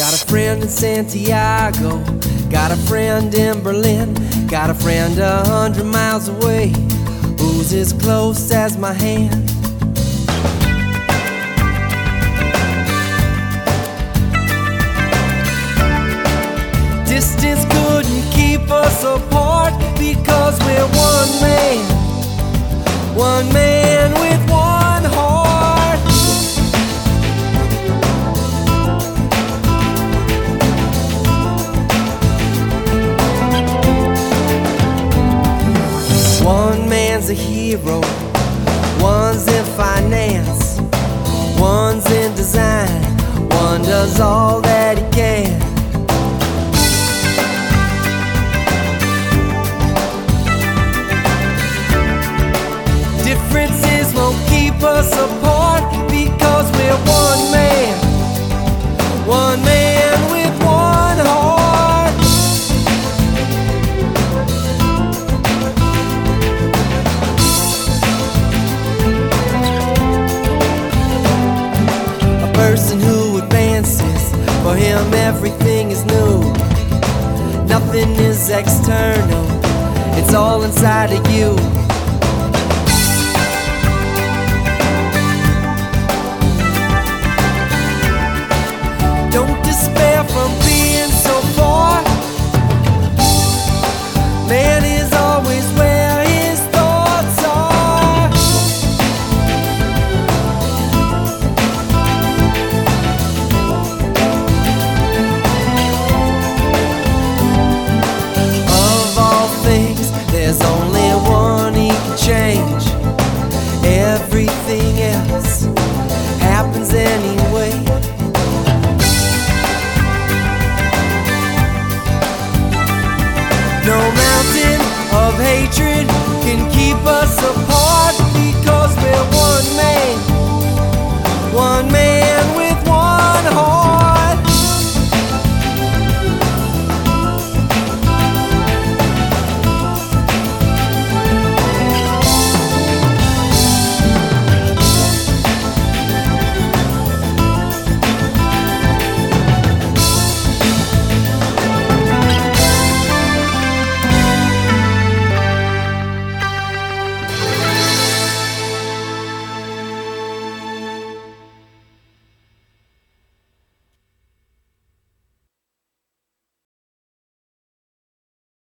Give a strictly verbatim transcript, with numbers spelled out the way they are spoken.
Got a friend in Santiago, got a friend in Berlin, got a friend a hundred miles away who's as close as my hand. Distance couldn't keep us apart because we're one man, one man with one heart. One man's a hero, one's in finance, one's in design, one does all that he can. Differences won't keep us apart because we're one man, one man with one heart. A person who advances, for him everything is new. Nothing is external, it's all inside of you.